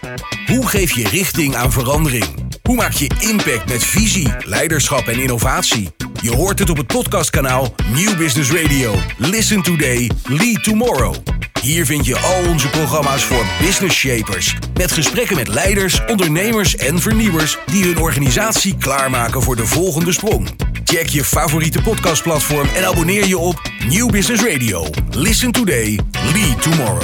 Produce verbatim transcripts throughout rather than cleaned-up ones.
Hoe geef je richting aan verandering? Hoe maak je impact met visie, leiderschap en innovatie? Je hoort het op het podcastkanaal Nieuw Business Radio. Listen today, lead tomorrow. Hier vind je al onze programma's voor business shapers. Met gesprekken met leiders, ondernemers en vernieuwers die hun organisatie klaarmaken voor de volgende sprong. Check je favoriete podcastplatform en abonneer je op Nieuw Business Radio. Listen today, lead tomorrow.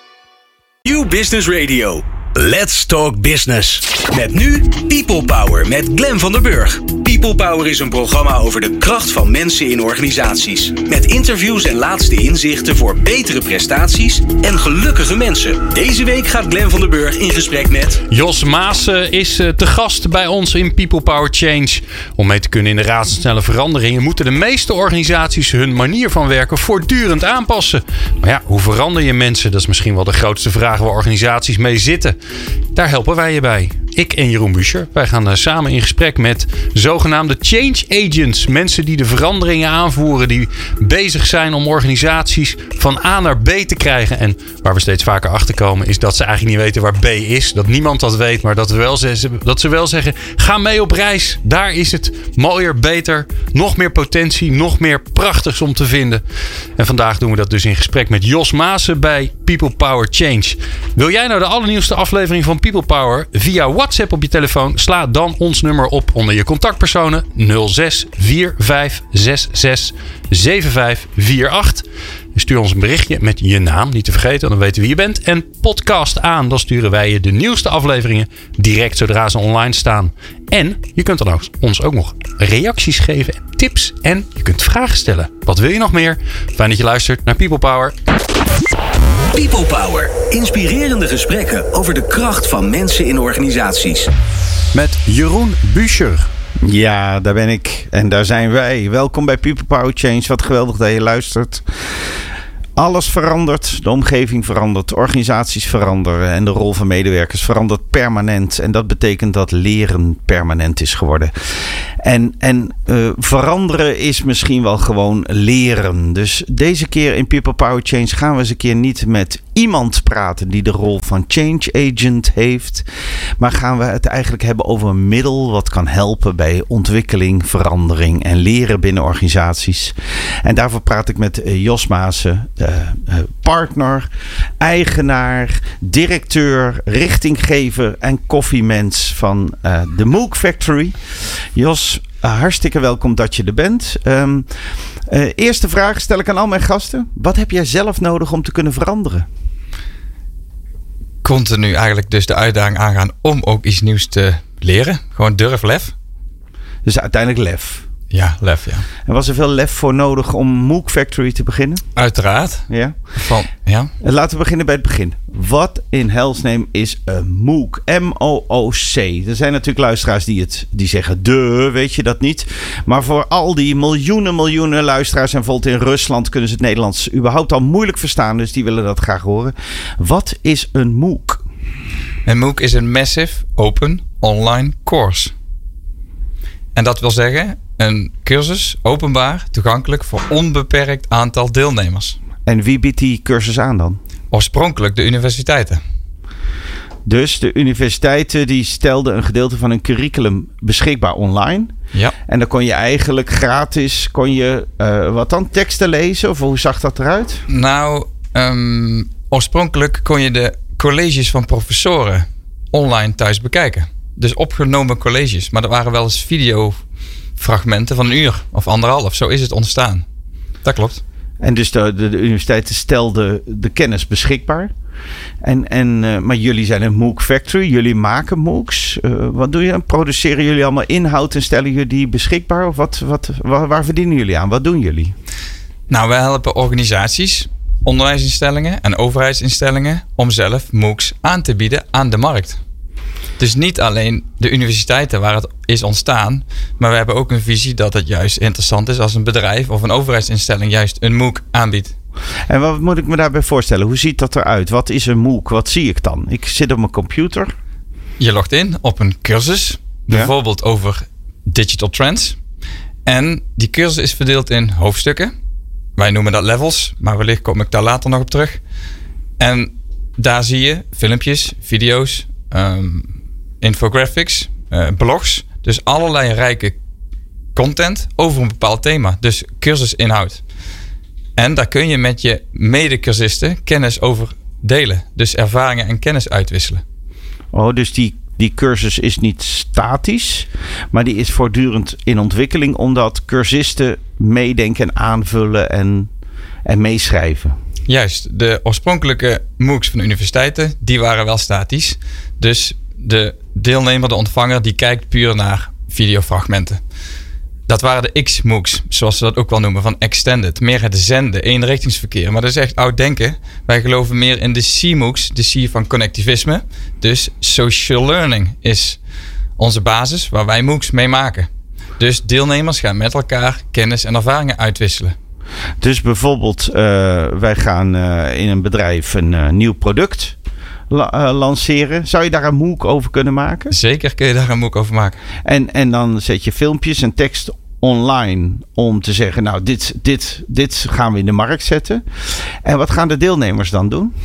Nieuw Business Radio. Let's talk business. Met nu People Power met Glenn van der Burg. People Power is een programma over de kracht van mensen in organisaties. Met interviews en laatste inzichten voor betere prestaties en gelukkige mensen. Deze week gaat Glenn van der Burg in gesprek met... Jos Maassen is te gast bij ons in People Power Change. Om mee te kunnen in de razendsnelle veranderingen moeten de meeste organisaties hun manier van werken voortdurend aanpassen. Maar ja, hoe verander je mensen? Dat is misschien wel de grootste vraag waar organisaties mee zitten. Daar helpen wij je bij. Ik en Jeroen Buescher. Wij gaan samen in gesprek met zogenaamde change agents. Mensen die de veranderingen aanvoeren. Die bezig zijn om organisaties van A naar B te krijgen. En waar we steeds vaker achter komen is dat ze eigenlijk niet weten waar B is. Dat niemand dat weet. Maar dat, we wel ze, dat ze wel zeggen, ga mee op reis. Daar is het mooier, beter. Nog meer potentie. Nog meer prachtigs om te vinden. En vandaag doen we dat dus in gesprek met Jos Maassen bij People Power Change. Wil jij nou de allernieuwste aflevering van People Power via WhatsApp op je telefoon? Sla dan ons nummer op onder je contactpersonen nul zes vier vijf zes zes zeven vijf vier acht. Stuur ons een berichtje met je naam, niet te vergeten, dan weten we wie je bent. En podcast aan, dan sturen wij je de nieuwste afleveringen direct zodra ze online staan. En je kunt dan ook, ons ook nog reacties geven, tips en je kunt vragen stellen. Wat wil je nog meer? Fijn dat je luistert naar People Power. People Power. Inspirerende gesprekken over de kracht van mensen in organisaties. Met Jeroen Buescher. Ja, daar ben ik. En daar zijn wij. Welkom bij People Power Change. Wat geweldig dat je luistert. Alles verandert, de omgeving verandert, organisaties veranderen en de rol van medewerkers verandert permanent. En dat betekent dat leren permanent is geworden. En, en uh, veranderen is misschien wel gewoon leren. Dus deze keer in People Power Change gaan we eens een keer niet met iemand praten die de rol van change agent heeft. Maar gaan we het eigenlijk hebben over een middel wat kan helpen bij ontwikkeling, verandering en leren binnen organisaties. En daarvoor praat ik met uh, Jos Maassen. Uh, uh, partner, eigenaar, directeur, richtinggever en koffiemens van uh, de Mook Factory. Jos, uh, hartstikke welkom dat je er bent. Um, uh, eerste vraag stel ik aan al mijn gasten. Wat heb jij zelf nodig om te kunnen veranderen? Continu eigenlijk dus de uitdaging aangaan om ook iets nieuws te leren. Gewoon durf, lef. Dus uiteindelijk lef. Ja, lef, ja. En was er veel lef voor nodig om Mook Factory te beginnen? Uiteraard. Ja. Van, ja. Laten we beginnen bij het begin. Wat in hell's name is een MOOC? M O O C. Er zijn natuurlijk luisteraars die, het, die zeggen, de, weet je dat niet? Maar voor al die miljoenen, miljoenen luisteraars en bijvoorbeeld in Rusland kunnen ze het Nederlands überhaupt al moeilijk verstaan. Dus die willen dat graag horen. Wat is een MOOC? Een MOOC is een Massive Open Online Course. En dat wil zeggen, een cursus openbaar, toegankelijk voor onbeperkt aantal deelnemers. En wie biedt die cursus aan dan? Oorspronkelijk de universiteiten. Dus de universiteiten die stelden een gedeelte van hun curriculum beschikbaar online. Ja. En dan kon je eigenlijk gratis, kon je uh, wat dan, teksten lezen? Of hoe zag dat eruit? Nou, um, oorspronkelijk kon je de colleges van professoren online thuis bekijken. Dus opgenomen colleges. Maar dat waren wel eens videofragmenten van een uur of anderhalf. Zo is het ontstaan. Dat klopt. En dus de, de, de universiteiten stelden de kennis beschikbaar. En, en, uh, maar jullie zijn een MOOC Factory. Jullie maken MOOCs. Uh, wat doen jullie? Produceren jullie allemaal inhoud en stellen jullie die beschikbaar? Of wat, wat, waar, waar verdienen jullie aan? Wat doen jullie? Nou, wij helpen organisaties, onderwijsinstellingen en overheidsinstellingen om zelf MOOCs aan te bieden aan de markt. Dus niet alleen de universiteiten waar het is ontstaan, maar we hebben ook een visie dat het juist interessant is als een bedrijf of een overheidsinstelling juist een MOOC aanbiedt. En wat moet ik me daarbij voorstellen? Hoe ziet dat eruit? Wat is een MOOC? Wat zie ik dan? Ik zit op mijn computer. Je logt in op een cursus, bijvoorbeeld ja. over digital trends. En die cursus is verdeeld in hoofdstukken. Wij noemen dat levels, maar wellicht kom ik daar later nog op terug. En daar zie je filmpjes, video's, um, infographics, uh, blogs. Dus allerlei rijke content over een bepaald thema. Dus cursusinhoud. En daar kun je met je medecursisten kennis over delen. Dus ervaringen en kennis uitwisselen. Oh, dus die, die cursus is niet statisch, maar die is voortdurend in ontwikkeling, omdat cursisten meedenken en aanvullen en, en meeschrijven. Juist, de oorspronkelijke MOOCs van de universiteiten, die waren wel statisch. Dus de deelnemer, de ontvanger, die kijkt puur naar videofragmenten. Dat waren de X-MOOCs, zoals ze dat ook wel noemen, van extended. Meer het zenden, eenrichtingsverkeer. Maar dat is echt oud denken. Wij geloven meer in de C-MOOCs, de C van connectivisme. Dus social learning is onze basis waar wij MOOCs mee maken. Dus deelnemers gaan met elkaar kennis en ervaringen uitwisselen. Dus bijvoorbeeld, uh, wij gaan uh, in een bedrijf een uh, nieuw product la- uh, lanceren. Zou je daar een MOOC over kunnen maken? Zeker kun je daar een MOOC over maken. En, en dan zet je filmpjes en tekst online om te zeggen, nou, dit, dit, dit gaan we in de markt zetten. En wat gaan de deelnemers dan doen?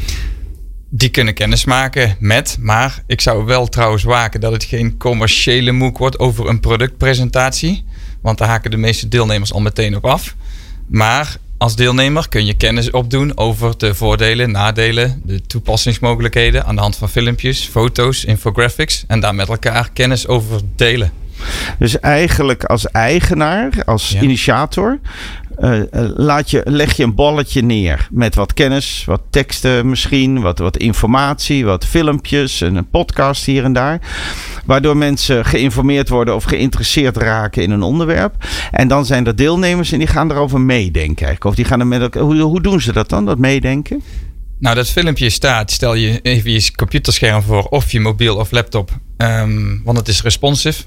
Die kunnen kennis maken met, maar ik zou wel trouwens waken dat het geen commerciële MOOC wordt over een productpresentatie. Want daar haken de meeste deelnemers al meteen op af. Maar als deelnemer kun je kennis opdoen over de voordelen, nadelen, de toepassingsmogelijkheden aan de hand van filmpjes, foto's, infographics en daar met elkaar kennis over delen. Dus eigenlijk als eigenaar, als ja. initiator, uh, laat je, leg je een balletje neer met wat kennis, wat teksten misschien, wat, wat informatie, wat filmpjes en een podcast hier en daar. Waardoor mensen geïnformeerd worden of geïnteresseerd raken in een onderwerp. En dan zijn er deelnemers en die gaan erover meedenken eigenlijk. Of die gaan er met elkaar, hoe, hoe doen ze dat dan, dat meedenken? Nou, dat filmpje staat, stel je even je computerscherm voor of je mobiel of laptop, um, want het is responsive.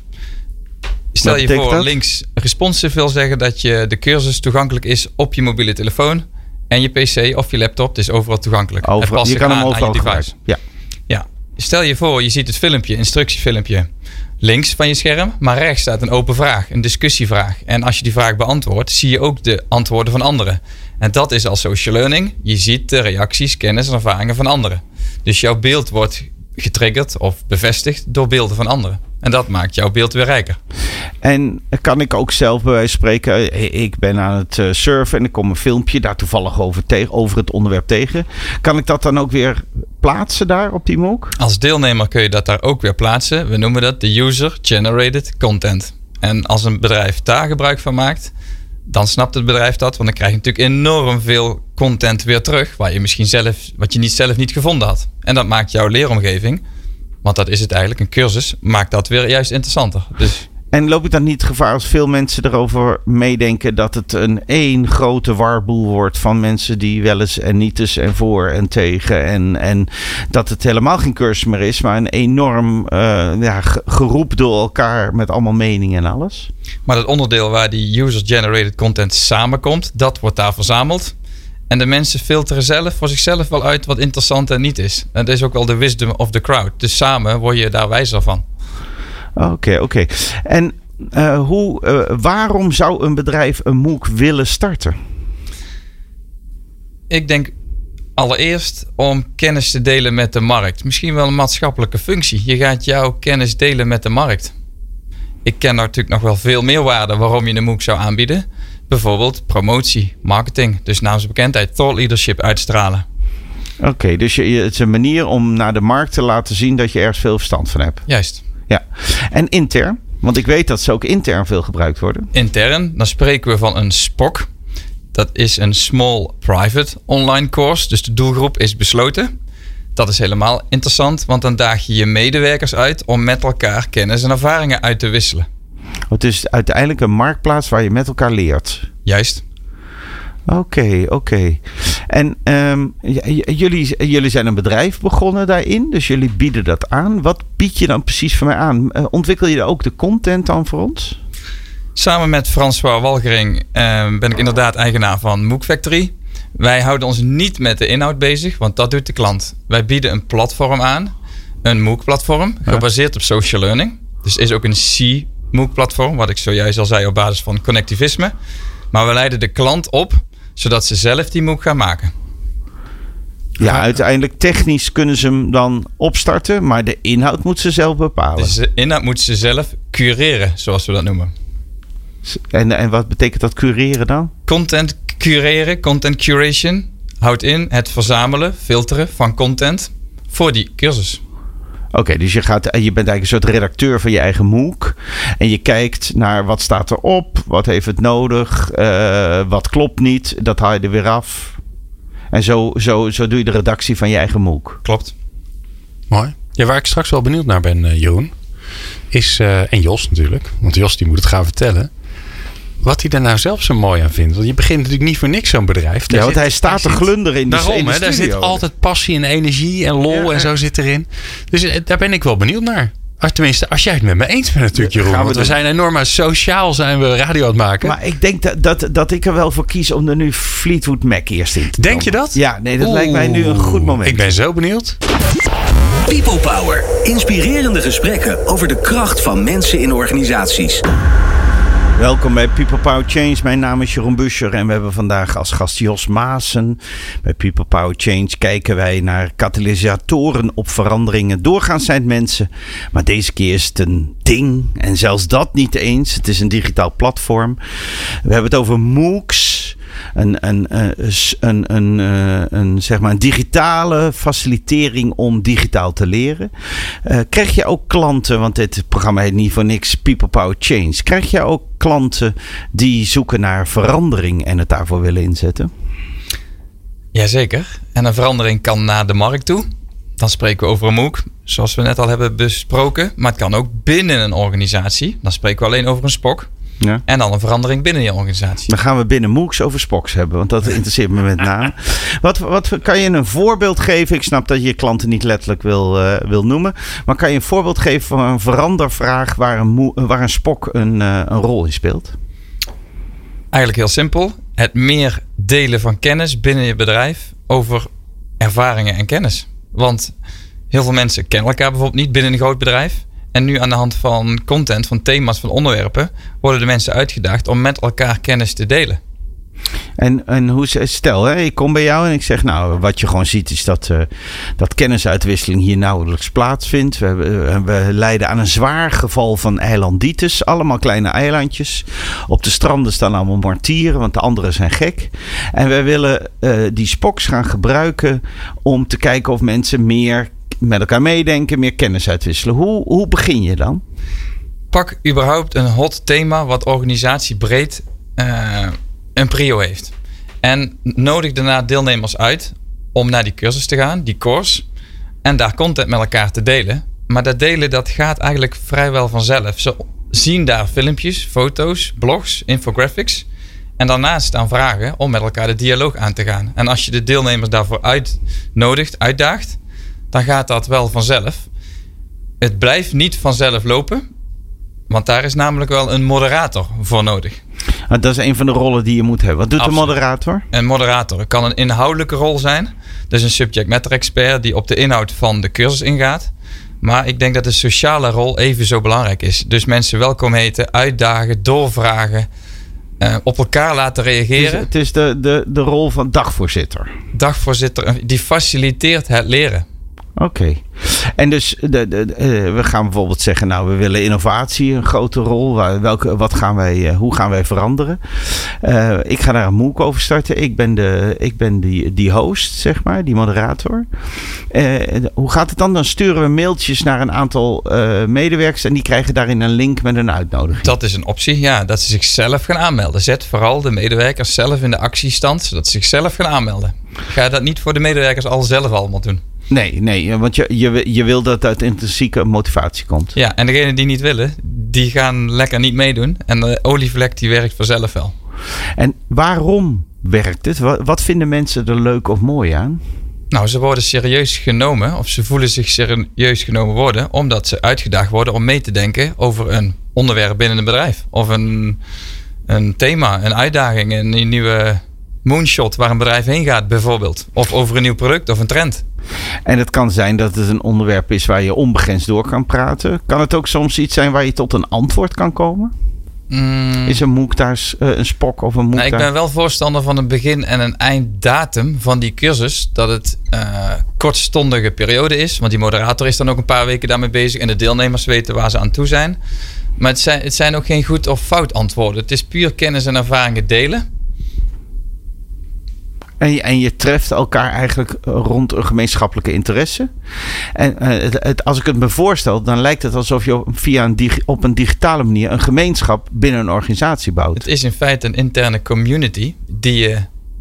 Stel je voor, dat? Links responsive wil zeggen dat je de cursus toegankelijk is op je mobiele telefoon en je pc of je laptop. Het is overal toegankelijk. Over, het je kan hem overal gebruiken. Ja. Ja. Stel je voor, je ziet het filmpje, instructiefilmpje, links van je scherm, maar rechts staat een open vraag, een discussievraag. En als je die vraag beantwoordt, zie je ook de antwoorden van anderen. En dat is al social learning. Je ziet de reacties, kennis en ervaringen van anderen. Dus jouw beeld wordt getriggerd of bevestigd door beelden van anderen. En dat maakt jouw beeld weer rijker. En kan ik ook zelf bij wijze van spreken, ik ben aan het surfen en ik kom een filmpje daar toevallig over, tegen, over het onderwerp tegen. Kan ik dat dan ook weer plaatsen daar op die MOOC? Als deelnemer kun je dat daar ook weer plaatsen. We noemen dat de user-generated content. En als een bedrijf daar gebruik van maakt, dan snapt het bedrijf dat. Want dan krijg je natuurlijk enorm veel content weer terug, waar je misschien zelf, wat je niet, zelf niet gevonden had. En dat maakt jouw leeromgeving, want dat is het eigenlijk, een cursus, maakt dat weer juist interessanter. Dus en loop ik dan niet gevaar als veel mensen erover meedenken dat het een één grote warboel wordt van mensen die wel eens en niet eens en voor en tegen. En, en dat het helemaal geen cursus meer is, maar een enorm uh, ja, geroep door elkaar met allemaal meningen en alles. Maar dat onderdeel waar die user-generated content samenkomt, dat wordt daar verzameld. En de mensen filteren zelf voor zichzelf wel uit wat interessant en niet is. En dat is ook wel de wisdom of the crowd. Dus samen word je daar wijzer van. Oké, okay, oké. Okay. En uh, hoe, uh, waarom zou een bedrijf een MOOC willen starten? Ik denk allereerst om kennis te delen met de markt. Misschien wel een maatschappelijke functie. Je gaat jouw kennis delen met de markt. Ik ken natuurlijk nog wel veel meer waarden waarom je een MOOC zou aanbieden. Bijvoorbeeld promotie, marketing, dus naamsbekendheid, thought leadership uitstralen. Oké, okay, dus je, het is een manier om naar de markt te laten zien dat je ergens veel verstand van hebt. Juist. Ja. En intern? Want ik weet dat ze ook intern veel gebruikt worden. Intern, dan spreken we van een S P O C. Dat is een Small Private Online Course. Dus de doelgroep is besloten. Dat is helemaal interessant, want dan daag je je medewerkers uit om met elkaar kennis en ervaringen uit te wisselen. Het is uiteindelijk een marktplaats waar je met elkaar leert. Juist. Oké, okay, oké. Okay. En um, j- jullie, jullie zijn een bedrijf begonnen daarin, dus jullie bieden dat aan. Wat bied je dan precies voor mij aan? Uh, ontwikkel je ook de content dan voor ons? Samen met François Walgering uh, ben ik inderdaad eigenaar van MOOC Factory. Wij houden ons niet met de inhoud bezig, want dat doet de klant. Wij bieden een platform aan, een MOOC-platform, gebaseerd op social learning. Dus het is ook een C-MOOC-platform, wat ik zojuist al zei op basis van connectivisme. Maar we leiden de klant op, zodat ze zelf die MOOC gaan maken. Ja, uiteindelijk technisch kunnen ze hem dan opstarten, maar de inhoud moet ze zelf bepalen. Dus de inhoud moet ze zelf cureren, zoals we dat noemen. En, en wat betekent dat cureren dan? Content cureren, content curation, houdt in het verzamelen, filteren van content voor die cursus. Oké, okay, dus je, gaat, je bent eigenlijk een soort redacteur van je eigen MOOC. En je kijkt naar wat staat erop, wat heeft het nodig, uh, wat klopt niet, dat haal je er weer af. En zo, zo, zo doe je de redactie van je eigen MOOC. Klopt. Mooi. Ja, waar ik straks wel benieuwd naar ben, uh, Jeroen, is, uh, en Jos natuurlijk, want Jos die moet het gaan vertellen, wat hij daar nou zelf zo mooi aan vindt. Want je begint natuurlijk niet voor niks zo'n bedrijf. Daar ja, want zit, hij staat te glunderen in de, daarom, in de hè, studio. Daar zit altijd passie en energie en lol ja. en zo zit erin. Dus uh, daar ben ik wel benieuwd naar. Als, tenminste, als jij het met me eens bent natuurlijk, Jeroen. Want we, we zijn enorm sociaal zijn we radio aan het maken. Maar ik denk dat, dat, dat ik er wel voor kies om er nu Fleetwood Mac eerst in te Denk komen. je dat? Ja, nee, dat Oeh. lijkt mij nu een goed moment. Ik ben zo benieuwd. People Power. Inspirerende gesprekken over de kracht van mensen in organisaties. Welkom bij People Power Change. Mijn naam is Jeroen Buescher en we hebben vandaag als gast Jos Maassen. Bij People Power Change kijken wij naar katalysatoren op veranderingen. Doorgaans zijn het mensen, maar deze keer is het een ding. En zelfs dat niet eens. Het is een digitaal platform. We hebben het over MOOCs. Een, een, een, een, een, een, zeg maar een digitale facilitering om digitaal te leren. Uh, krijg je ook klanten, want dit programma heet niet voor niks People Power Change. Krijg je ook klanten die zoeken naar verandering en het daarvoor willen inzetten? Jazeker. En een verandering kan naar de markt toe. Dan spreken we over een MOOC, zoals we net al hebben besproken. Maar het kan ook binnen een organisatie. Dan spreken we alleen over een S P O C. Ja. En dan een verandering binnen je organisatie. Dan gaan we binnen MOOCs over S P O C's hebben. Want dat interesseert me met name. Wat, wat kan je een voorbeeld geven? Ik snap dat je je klanten niet letterlijk wil, uh, wil noemen. Maar kan je een voorbeeld geven van een verandervraag waar een, mo- waar een S P O C een, uh, een rol in speelt? Eigenlijk heel simpel. Het meer delen van kennis binnen je bedrijf over ervaringen en kennis. Want heel veel mensen kennen elkaar bijvoorbeeld niet binnen een groot bedrijf. En nu aan de hand van content, van thema's, van onderwerpen, worden de mensen uitgedaagd om met elkaar kennis te delen. En, en hoe, stel, hè, ik kom bij jou en ik zeg, nou, wat je gewoon ziet is dat, uh, dat kennisuitwisseling hier nauwelijks plaatsvindt. We, we, we lijden aan een zwaar geval van eilanditis. Allemaal kleine eilandjes. Op de stranden staan allemaal martieren, want de anderen zijn gek. En wij willen uh, die S P O C's gaan gebruiken om te kijken of mensen meer met elkaar meedenken, meer kennis uitwisselen. Hoe, hoe begin je dan? Pak überhaupt een hot thema wat organisatiebreed uh, een prio heeft. En nodig daarna deelnemers uit om naar die cursus te gaan, die course, en daar content met elkaar te delen. Maar dat delen, dat gaat eigenlijk vrijwel vanzelf. Ze zien daar filmpjes, foto's, blogs, infographics. En daarnaast staan vragen om met elkaar de dialoog aan te gaan. En als je de deelnemers daarvoor uitnodigt, uitdaagt, dan gaat dat wel vanzelf. Het blijft niet vanzelf lopen, want daar is namelijk wel een moderator voor nodig. Dat is een van de rollen die je moet hebben. Wat doet Absoluut. de moderator? Een moderator kan een inhoudelijke rol zijn. Dus een subject matter expert die op de inhoud van de cursus ingaat. Maar ik denk dat de sociale rol even zo belangrijk is. Dus mensen welkom heten, uitdagen, doorvragen, uh, op elkaar laten reageren. Het is, het is de, de, de rol van dagvoorzitter. Dagvoorzitter, die faciliteert het leren. Oké. Okay. En dus de, de, de, uh, we gaan bijvoorbeeld zeggen, nou, we willen innovatie een grote rol. Welke, wat gaan wij, uh, hoe gaan wij veranderen? Uh, ik ga daar een MOOC over starten. Ik ben, de, ik ben die, die host, zeg maar, die moderator. Uh, hoe gaat het dan? Dan sturen we mailtjes naar een aantal uh, medewerkers en die krijgen daarin een link met een uitnodiging. Dat is een optie, ja. Dat ze zichzelf gaan aanmelden. Zet vooral de medewerkers zelf in de actiestand, zodat ze zichzelf gaan aanmelden. Ga dat niet voor de medewerkers al zelf allemaal doen. Nee, nee, want je, je, je wil dat het uit intrinsieke motivatie komt. Ja, en degenen die niet willen, die gaan lekker niet meedoen. En de olievlek die werkt vanzelf wel. En waarom werkt het? Wat, wat vinden mensen er leuk of mooi aan? Nou, ze worden serieus genomen of ze voelen zich serieus genomen worden omdat ze uitgedaagd worden om mee te denken over een onderwerp binnen een bedrijf. Of een, een thema, een uitdaging, een nieuwe moonshot waar een bedrijf heen gaat bijvoorbeeld. Of over een nieuw product of een trend. En het kan zijn dat het een onderwerp is waar je onbegrensd door kan praten. Kan het ook soms iets zijn waar je tot een antwoord kan komen? Mm. Is een MOOC daar uh, een spok of een MOOC Nou, ik daar? ben wel voorstander van een begin- en een einddatum van die cursus. Dat het uh, kortstondige periode is. Want die moderator is dan ook een paar weken daarmee bezig. En de deelnemers weten waar ze aan toe zijn. Maar het zijn, het zijn ook geen goed of fout antwoorden. Het is puur kennis en ervaringen delen. En je, en je treft elkaar eigenlijk rond een gemeenschappelijke interesse. En uh, het, het, als ik het me voorstel, dan lijkt het alsof je via een dig, op een digitale manier een gemeenschap binnen een organisatie bouwt. Het is in feite een interne community die je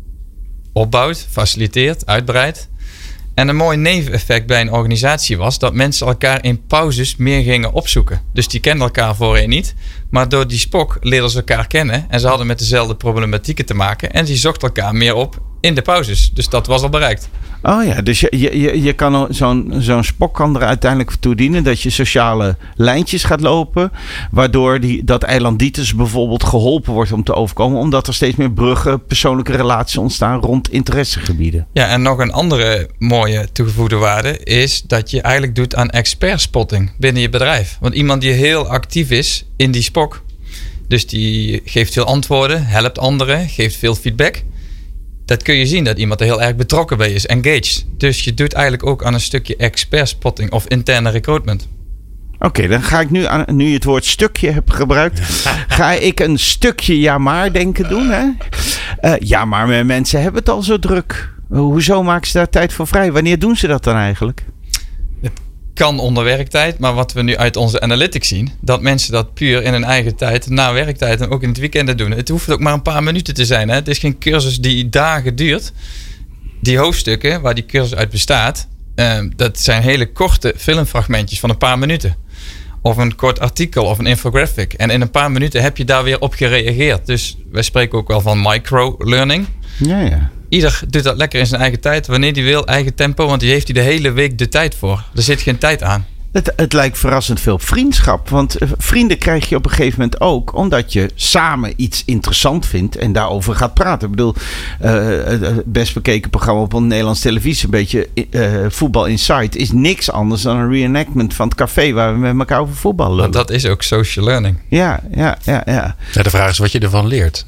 opbouwt, faciliteert, uitbreidt. En een mooi neveneffect bij een organisatie was dat mensen elkaar in pauzes meer gingen opzoeken. Dus die kenden elkaar voorheen niet. Maar door die spok leerden ze elkaar kennen. En ze hadden met dezelfde problematieken te maken. En die zochten elkaar meer op in de pauzes. Dus dat was al bereikt. Oh ja, dus je, je, je kan zo'n, zo'n spok kan er uiteindelijk toe dienen dat je sociale lijntjes gaat lopen. Waardoor die, dat eilanditis bijvoorbeeld geholpen wordt om te overkomen. Omdat er steeds meer bruggen, persoonlijke relaties ontstaan rond interessegebieden. Ja, en nog een andere mooie toegevoegde waarde is dat je eigenlijk doet aan expertspotting binnen je bedrijf. Want iemand die heel actief is in die spok, dus die geeft veel antwoorden, helpt anderen, geeft veel feedback. Dat kun je zien dat iemand er heel erg betrokken bij is, engaged. Dus je doet eigenlijk ook aan een stukje expertspotting of interne recruitment. Oké, okay, dan ga ik nu, aan, nu je het woord stukje hebt gebruikt, ga ik een stukje ja maar denken doen. Hè? Uh, ja, maar mensen hebben het al zo druk. Hoezo maken ze daar tijd voor vrij? Wanneer doen ze dat dan eigenlijk? Het kan onder werktijd, maar wat we nu uit onze analytics zien, dat mensen dat puur in hun eigen tijd, na werktijd en ook in het weekend doen. Het hoeft ook maar een paar minuten te zijn. Hè? Het is geen cursus die dagen duurt. Die hoofdstukken waar die cursus uit bestaat, uh, dat zijn hele korte filmfragmentjes van een paar minuten. Of een kort artikel of een infographic. En in een paar minuten heb je daar weer op gereageerd. Dus wij spreken ook wel van micro-learning. Ja, ja. Ieder doet dat lekker in zijn eigen tijd, wanneer hij wil, eigen tempo. Want die heeft hij de hele week de tijd voor. Er zit geen tijd aan. Het, het lijkt verrassend veel op vriendschap. Want vrienden krijg je op een gegeven moment ook omdat je samen iets interessant vindt en daarover gaat praten. Ik bedoel, uh, het best bekeken programma op een Nederlands televisie, een beetje uh, Voetbal Insight, is niks anders dan een reenactment van het café waar we met elkaar over voetbal lullen. Want dat is ook social learning. Ja, ja, ja, ja. ja de vraag is wat je ervan leert.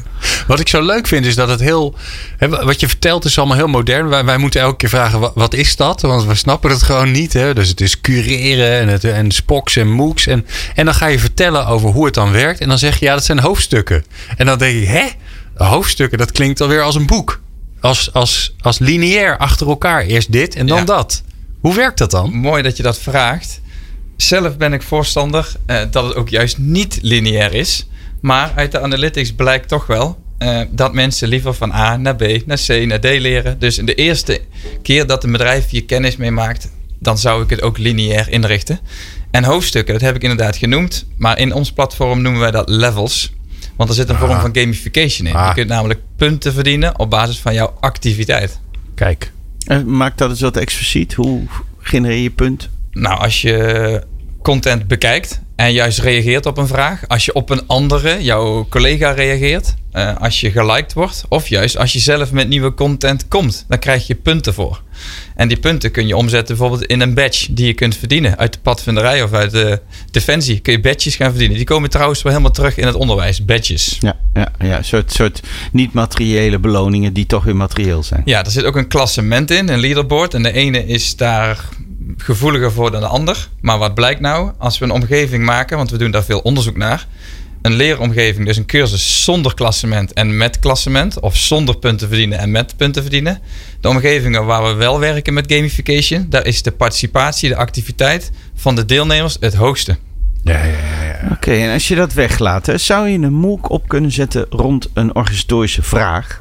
Wat ik zo leuk vind is dat het heel, hè, wat je vertelt is allemaal heel modern. Wij, wij moeten elke keer vragen, wat, wat is dat? Want we snappen het gewoon niet. Hè? Dus het is cureren en, het, en spoks en MOOCs. En, en dan ga je vertellen over hoe het dan werkt. En dan zeg je, ja, dat zijn hoofdstukken. En dan denk ik, hè? Hoofdstukken, dat klinkt alweer als een boek. Als, als, als lineair achter elkaar. Eerst dit en dan ja. dat. Hoe werkt dat dan? Mooi dat je dat vraagt. Zelf ben ik voorstander uh, dat het ook juist niet lineair is. Maar uit de analytics blijkt toch wel uh, dat mensen liever van A naar B, naar C, naar D leren. Dus in de eerste keer dat een bedrijf hier kennis mee maakt, dan zou ik het ook lineair inrichten. En hoofdstukken, dat heb ik inderdaad genoemd. Maar in ons platform noemen wij dat levels. Want er zit een ah. vorm van gamification in. Ah. Je kunt namelijk punten verdienen op basis van jouw activiteit. Kijk. Uh, maak dat eens wat expliciet. Hoe genereer je punt? Nou, als je content bekijkt en juist reageert op een vraag. Als je op een andere, jouw collega reageert. Uh, als je geliked wordt. Of juist als je zelf met nieuwe content komt. Dan krijg je punten voor. En die punten kun je omzetten bijvoorbeeld in een badge die je kunt verdienen. Uit de padvinderij of uit de defensie kun je badges gaan verdienen. Die komen trouwens wel helemaal terug in het onderwijs. Badges. Ja, ja, ja. Een soort, soort niet-materiële beloningen die toch weer materieel zijn. Ja, er zit ook een klassement in, een leaderboard. En de ene is daar gevoeliger voor dan de ander. Maar wat blijkt nou? Als we een omgeving maken, want we doen daar veel onderzoek naar. Een leeromgeving, dus een cursus zonder klassement en met klassement. Of zonder punten verdienen en met punten verdienen. De omgevingen waar we wel werken met gamification, daar is de participatie, de activiteit van de deelnemers het hoogste. Ja, ja, ja. Oké, okay, en als je dat weglaat, hè, zou je een MOOC op kunnen zetten rond een organisatorische vraag?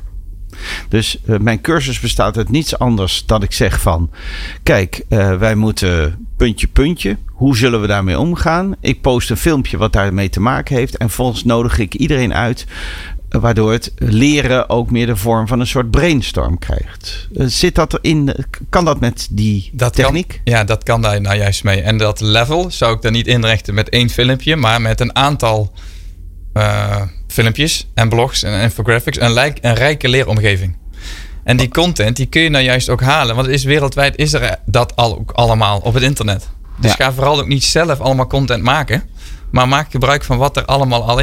Dus uh, mijn cursus bestaat uit niets anders dan ik zeg van, kijk, uh, wij moeten puntje, puntje. Hoe zullen we daarmee omgaan? Ik post een filmpje wat daarmee te maken heeft. En volgens nodig ik iedereen uit. Waardoor het leren ook meer de vorm van een soort brainstorm krijgt. Zit dat erin? Kan dat met die dat techniek? Kan, ja, dat kan daar nou juist mee. En dat level zou ik dan niet inrichten met één filmpje. Maar met een aantal uh, filmpjes en blogs en infographics. Een, lijk, een rijke leeromgeving. En die content die kun je nou juist ook halen. Want het is wereldwijd is er dat al, ook allemaal op het internet. Dus ja. Ga vooral ook niet zelf allemaal content maken. Maar maak gebruik van wat er allemaal al is.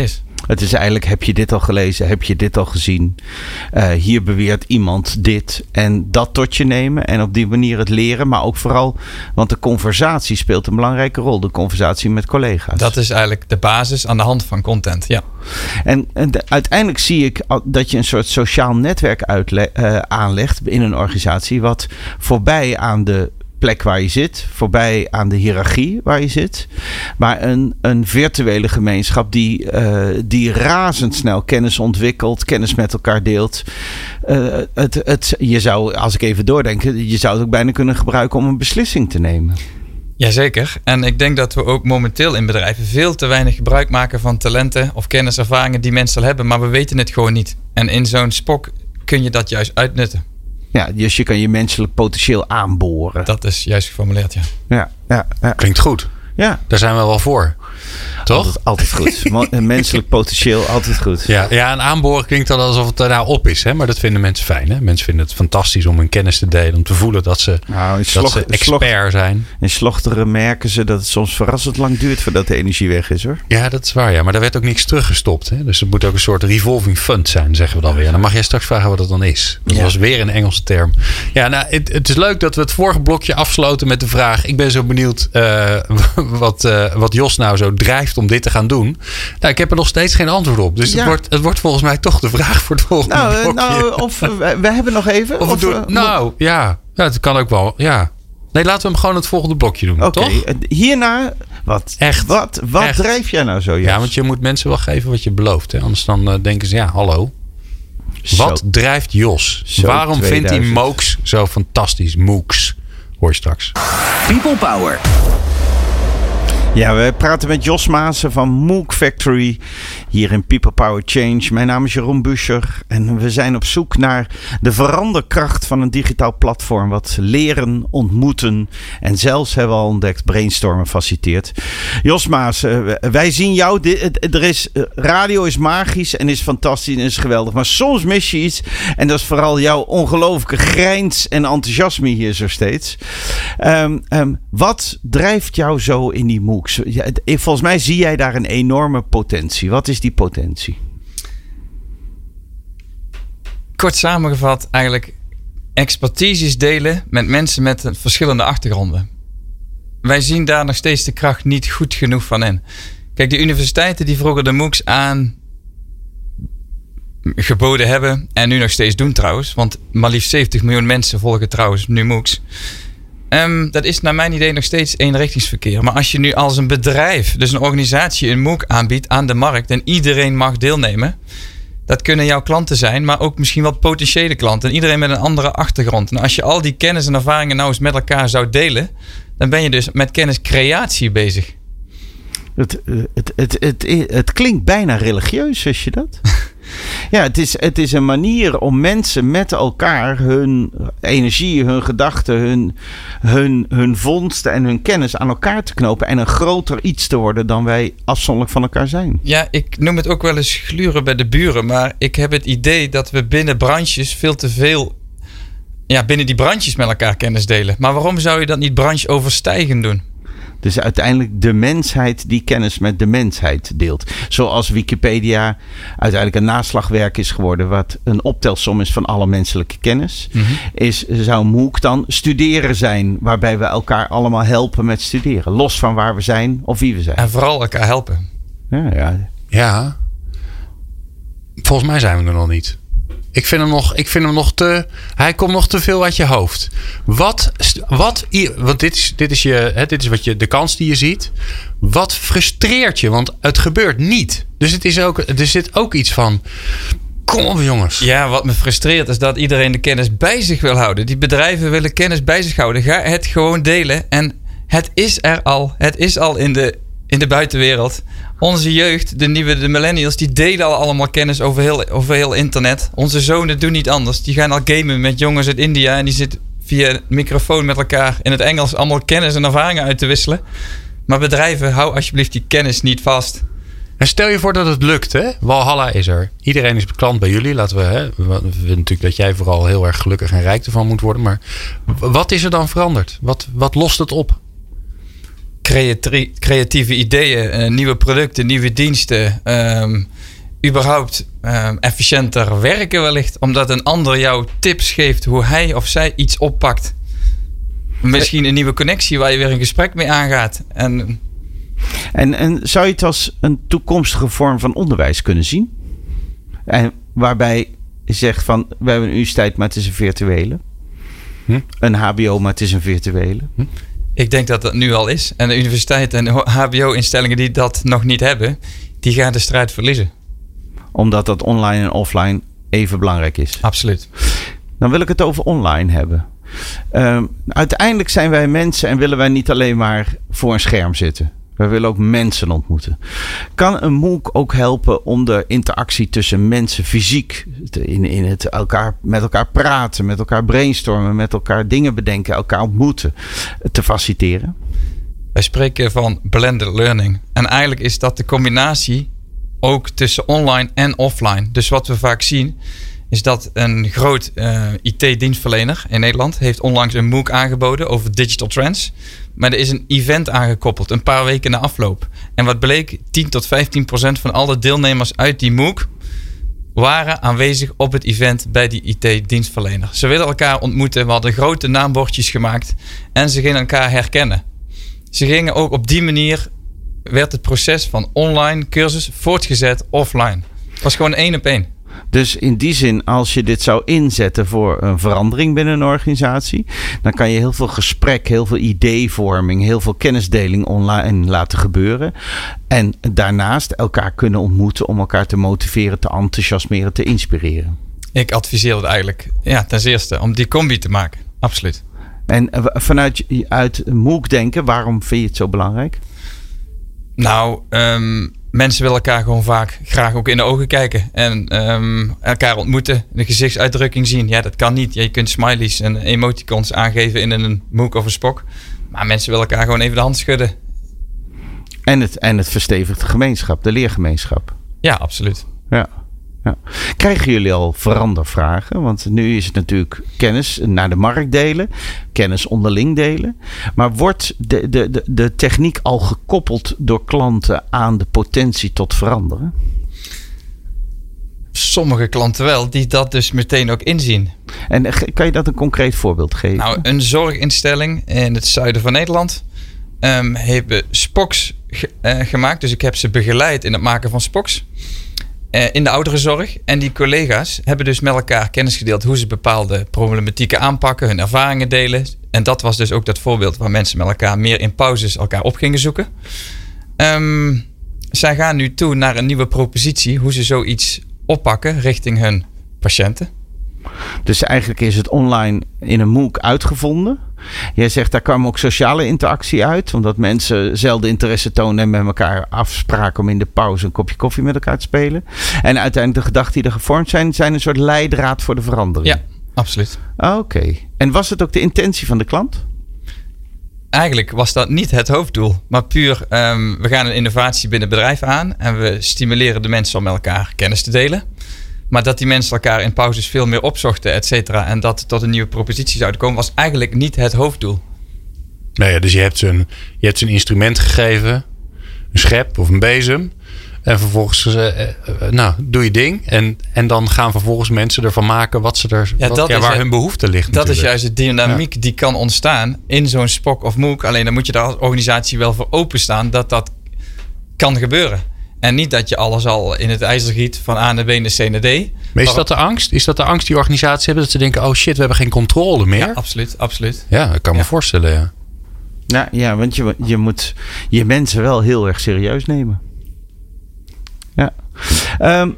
Het is eigenlijk, heb je dit al gelezen? Heb je dit al gezien? Uh, hier beweert iemand dit en dat tot je nemen. En op die manier het leren. Maar ook vooral, want de conversatie speelt een belangrijke rol. De conversatie met collega's. Dat is eigenlijk de basis aan de hand van content, ja. En, en de, uiteindelijk zie ik dat je een soort sociaal netwerk uitle- uh, aanlegt in een organisatie. Wat voorbij aan de plek waar je zit, voorbij aan de hiërarchie waar je zit, maar een, een virtuele gemeenschap die, uh, die razendsnel kennis ontwikkelt, kennis met elkaar deelt. Uh, het, het, je zou, als ik even doordenk, je zou het ook bijna kunnen gebruiken om een beslissing te nemen. Jazeker. En ik denk dat we ook momenteel in bedrijven veel te weinig gebruik maken van talenten of kenniservaringen die mensen al hebben, maar we weten het gewoon niet. En in zo'n spok kun je dat juist uitnutten. Ja, dus je kan je menselijk potentieel aanboren. Dat is juist geformuleerd, ja. Ja, ja, ja. Klinkt goed. Ja. Daar zijn we wel voor. Toch? Altijd, altijd goed. Menselijk potentieel, altijd goed. Ja, ja, en aanboren klinkt dan alsof het er nou op is. Hè? Maar dat vinden mensen fijn. Hè? Mensen vinden het fantastisch om hun kennis te delen. Om te voelen dat ze, nou, dat slog, ze expert slog, zijn. In Slochteren merken ze dat het soms verrassend lang duurt voordat de energie weg is, hoor. Ja, dat is waar. Ja. Maar daar werd ook niks teruggestopt. Hè? Dus het moet ook een soort revolving fund zijn, zeggen we dan weer. Dan mag jij straks vragen wat dat dan is. Dat ja. was weer een Engelse term. Ja, nou, het, het is leuk dat we het vorige blokje afsloten met de vraag. Ik ben zo benieuwd uh, wat, uh, wat Jos nou zo drijft om dit te gaan doen. Nou, ik heb er nog steeds geen antwoord op. Dus ja. het, wordt, het wordt volgens mij toch de vraag voor het volgende nou, blokje. Nou, of uh, we, we hebben nog even. Of, of doen, uh, nou, ja. ja. Het kan ook wel. Ja. Nee, laten we hem gewoon het volgende blokje doen. Oké. Okay. Hierna, wat, Echt, wat, wat echt. drijf jij nou zo, Jos? Ja, want je moet mensen wel geven wat je belooft. Hè? Anders dan uh, denken ze, ja, hallo. Zo. Wat drijft Jos? Zo Waarom tweeduizend vindt hij MOOCs zo fantastisch? MOOCs. Hoor je straks. People Power. Ja, we praten met Jos Maassen van MOOC Factory hier in People Power Change. Mijn naam is Jeroen Buescher en we zijn op zoek naar de veranderkracht van een digitaal platform wat leren, ontmoeten en zelfs hebben we al ontdekt brainstormen faciliteert. Jos Maassen, wij zien jou. Er is, radio is magisch en is fantastisch en is geweldig, maar soms mis je iets en dat is vooral jouw ongelooflijke grijns en enthousiasme hier zo steeds. Um, um, wat drijft jou zo in die MOOC? Ja, volgens mij zie jij daar een enorme potentie. Wat is die potentie? Kort samengevat, eigenlijk expertises delen met mensen met verschillende achtergronden. Wij zien daar nog steeds de kracht niet goed genoeg van in. Kijk, de universiteiten die vroeger de MOOCs aan geboden hebben en nu nog steeds doen trouwens, want maar liefst zeventig miljoen mensen volgen trouwens nu MOOCs. Um, dat is naar mijn idee nog steeds eenrichtingsverkeer. Maar als je nu als een bedrijf, dus een organisatie, een MOOC aanbiedt aan de markt en iedereen mag deelnemen, dat kunnen jouw klanten zijn, maar ook misschien wel potentiële klanten. En iedereen met een andere achtergrond. En als je al die kennis en ervaringen nou eens met elkaar zou delen, dan ben je dus met kenniscreatie bezig. Het, het, het, het, het, het klinkt bijna religieus, wist je dat? Ja, het is, het is een manier om mensen met elkaar hun energie, hun gedachten, hun, hun, hun vondsten en hun kennis aan elkaar te knopen en een groter iets te worden dan wij afzonderlijk van elkaar zijn. Ja, ik noem het ook wel eens gluren bij de buren, maar ik heb het idee dat we binnen branches veel te veel, ja, binnen die branches met elkaar kennis delen. Maar waarom zou je dat niet brancheoverstijgend doen? Dus uiteindelijk de mensheid die kennis met de mensheid deelt. Zoals Wikipedia uiteindelijk een naslagwerk is geworden, wat een optelsom is van alle menselijke kennis. Mm-hmm. Is, zou MOOC dan studeren zijn, waarbij we elkaar allemaal helpen met studeren. Los van waar we zijn of wie we zijn. En vooral elkaar helpen. Ja, ja. ja. Volgens mij zijn we er nog niet. Ik vind hem nog, ik vind hem nog te. Hij komt nog te veel uit je hoofd. Wat, wat want dit is, dit is, je, hè, dit is wat je, de kans die je ziet. Wat frustreert je? Want het gebeurt niet. Dus het is ook, er zit ook iets van. Kom op, jongens. Ja, wat me frustreert is dat iedereen de kennis bij zich wil houden. Die bedrijven willen kennis bij zich houden. Ga het gewoon delen. En het is er al. Het is al in de, in de buitenwereld. Onze jeugd, de nieuwe de millennials, die delen al allemaal kennis over heel, over heel internet. Onze zonen doen niet anders. Die gaan al gamen met jongens uit India en die zitten via een microfoon met elkaar in het Engels allemaal kennis en ervaringen uit te wisselen. Maar bedrijven, hou alsjeblieft die kennis niet vast. En stel je voor dat het lukt, hè? Walhalla is er. Iedereen is klant bij jullie. Laten we, hè? We willen natuurlijk dat jij vooral heel erg gelukkig en rijk ervan moet worden. Maar wat is er dan veranderd? Wat, wat lost het op? Creati- creatieve ideeën, uh, nieuwe producten, nieuwe diensten. Um, überhaupt uh, efficiënter werken wellicht. Omdat een ander jou tips geeft hoe hij of zij iets oppakt. Misschien een nieuwe connectie waar je weer een gesprek mee aangaat. En, en, en zou je het als een toekomstige vorm van onderwijs kunnen zien? En waarbij je zegt van, we hebben een universiteit, maar het is een virtuele. Hm? Een H B O, maar het is een virtuele. Hm? Ik denk dat dat nu al is. En de universiteiten en de H B O-instellingen die dat nog niet hebben, die gaan de strijd verliezen. Omdat dat online en offline even belangrijk is. Absoluut. Dan wil ik het over online hebben. Um, uiteindelijk zijn wij mensen en willen wij niet alleen maar voor een scherm zitten. We willen ook mensen ontmoeten. Kan een MOOC ook helpen om de interactie tussen mensen fysiek, in, in het elkaar, met elkaar praten, met elkaar brainstormen, met elkaar dingen bedenken, elkaar ontmoeten, te faciliteren? Wij spreken van blended learning. En eigenlijk is dat de combinatie ook tussen online en offline. Dus wat we vaak zien is dat een groot uh, I T-dienstverlener in Nederland heeft onlangs een MOOC aangeboden over digital trends. Maar er is een event aangekoppeld, een paar weken na afloop. En wat bleek, tien tot vijftien procent van alle deelnemers uit die MOOC waren aanwezig op het event bij die I T-dienstverlener. Ze willen elkaar ontmoeten, we hadden grote naambordjes gemaakt en ze gingen elkaar herkennen. Ze gingen ook op die manier, werd het proces van online cursus voortgezet offline. Het was gewoon één op één. Dus in die zin, als je dit zou inzetten voor een verandering binnen een organisatie, dan kan je heel veel gesprek, heel veel ideevorming, heel veel kennisdeling online laten gebeuren. En daarnaast elkaar kunnen ontmoeten om elkaar te motiveren, te enthousiasmeren, te inspireren. Ik adviseer het eigenlijk, ja, ten eerste om die combi te maken. Absoluut. En vanuit uit MOOC denken, waarom vind je het zo belangrijk? Nou, um, mensen willen elkaar gewoon vaak graag ook in de ogen kijken. En um, elkaar ontmoeten, de gezichtsuitdrukking zien. Ja, dat kan niet. Je kunt smileys en emoticons aangeven in een MOOC of een spok. Maar mensen willen elkaar gewoon even de hand schudden. En het, en het verstevigt de gemeenschap, de leergemeenschap. Ja, absoluut. Ja. Ja. Krijgen jullie al verandervragen? Want nu is het natuurlijk kennis naar de markt delen, kennis onderling delen. Maar wordt de, de, de, de techniek al gekoppeld door klanten aan de potentie tot veranderen? Sommige klanten wel, die dat dus meteen ook inzien. En kan je dat een concreet voorbeeld geven? Nou, een zorginstelling in het zuiden van Nederland um, hebben spoks ge- uh, gemaakt. Dus ik heb ze begeleid in het maken van spoks. In de ouderenzorg. En die collega's hebben dus met elkaar kennis gedeeld hoe ze bepaalde problematieken aanpakken, hun ervaringen delen. En dat was dus ook dat voorbeeld waar mensen met elkaar meer in pauzes elkaar op gingen zoeken. Um, zij gaan nu toe naar een nieuwe propositie hoe ze zoiets oppakken richting hun patiënten. Dus eigenlijk is het online in een MOOC uitgevonden. Jij zegt daar kwam ook sociale interactie uit. Omdat mensen zelden interesse tonen en met elkaar afspraken om in de pauze een kopje koffie met elkaar te spelen. En uiteindelijk de gedachten die er gevormd zijn, zijn een soort leidraad voor de verandering. Ja, absoluut. Oké. Okay. En was het ook de intentie van de klant? Eigenlijk was dat niet het hoofddoel. Maar puur, um, we gaan een innovatie binnen het bedrijf aan. En we stimuleren de mensen om met elkaar kennis te delen. Maar dat die mensen elkaar in pauzes veel meer opzochten, et cetera. En dat tot een nieuwe propositie zouden komen, was eigenlijk niet het hoofddoel. Nou ja, dus je hebt ze een, je hebt ze een instrument gegeven. Een schep of een bezem. En vervolgens, uh, uh, nou, doe je ding. En, en dan gaan vervolgens mensen ervan maken wat ze er, ja, wat, dat ja, is waar het, hun behoefte ligt. Dat natuurlijk. is juist de dynamiek ja. die kan ontstaan in zo'n spok of MOOC. Alleen dan moet je daar als organisatie wel voor openstaan dat dat kan gebeuren. En niet dat je alles al in het ijzer giet van A naar B naar C naar D. Maar is dat de angst? Is dat de angst die organisaties hebben? Dat ze denken, oh shit, we hebben geen controle meer? Ja, absoluut. absoluut. Ja, dat kan me ja. voorstellen, ja. Nou ja, want je, je moet je mensen wel heel erg serieus nemen. Ja. Um,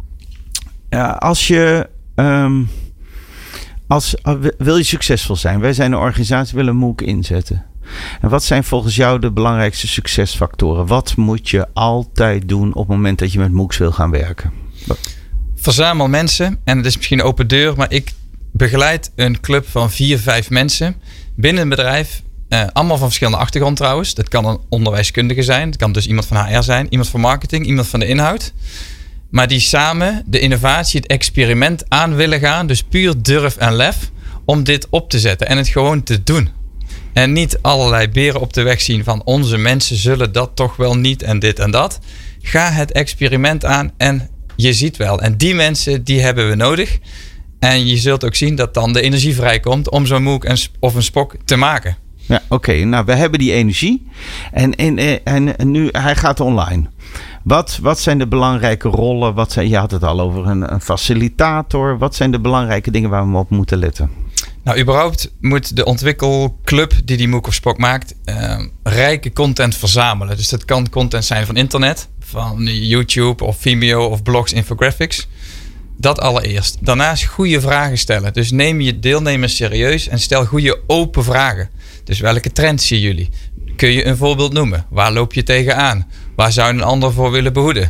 ja als je... Um, als, wil je succesvol zijn? Wij zijn een organisatie, willen een MOOC inzetten. En wat zijn volgens jou de belangrijkste succesfactoren? Wat moet je altijd doen op het moment dat je met MOOCs wil gaan werken? Verzamel mensen. En het is misschien een open deur, maar ik begeleid een club van vier, vijf mensen binnen een bedrijf. Uh, allemaal van verschillende achtergrond trouwens. Dat kan een onderwijskundige zijn. Dat kan dus iemand van H R zijn. Iemand van marketing. Iemand van de inhoud. Maar die samen de innovatie, het experiment aan willen gaan. Dus puur durf en lef om dit op te zetten. En het gewoon te doen. En niet allerlei beren op de weg zien van onze mensen zullen dat toch wel niet en dit en dat. Ga het experiment aan en je ziet wel. En die mensen, die hebben we nodig. En je zult ook zien dat dan de energie vrijkomt om zo'n MOOC en, of een Spock te maken. Ja, oké. Okay. Nou, we hebben die energie. En, en, en, en nu, hij gaat online. Wat, wat zijn de belangrijke rollen? Wat zijn, je had het al over een, een facilitator. Wat zijn de belangrijke dingen waar we op moeten letten? Nou, überhaupt moet de ontwikkelclub die die MOOC of Spock maakt... Uh, rijke content verzamelen. Dus dat kan content zijn van internet, van YouTube of Vimeo of blogs, infographics. Dat allereerst. Daarnaast goede vragen stellen. Dus neem je deelnemers serieus en stel goede open vragen. Dus welke trends zien jullie? Kun je een voorbeeld noemen? Waar loop je tegenaan? Waar zou een ander voor willen behoeden?